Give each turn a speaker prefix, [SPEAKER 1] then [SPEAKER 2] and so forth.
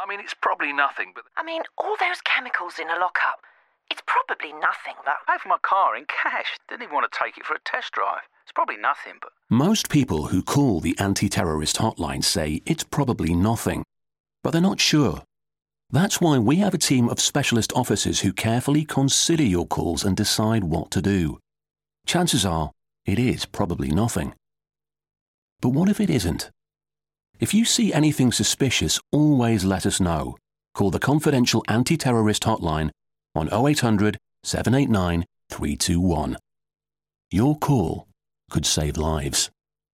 [SPEAKER 1] I mean, it's probably nothing, but...
[SPEAKER 2] I mean, all those chemicals in a lockup. It's probably nothing, but...
[SPEAKER 1] I paid for my car in cash. Didn't even want to take it for a test drive. It's probably nothing, but...
[SPEAKER 3] Most people who call the anti-terrorist hotline say it's probably nothing, but they're not sure. That's why we have a team of specialist officers who carefully consider your calls and decide what to do. Chances are, it is probably nothing. But what if it isn't? If you see anything suspicious, always let us know. Call the confidential anti-terrorist hotline on 0800 789 321. Your call could save lives.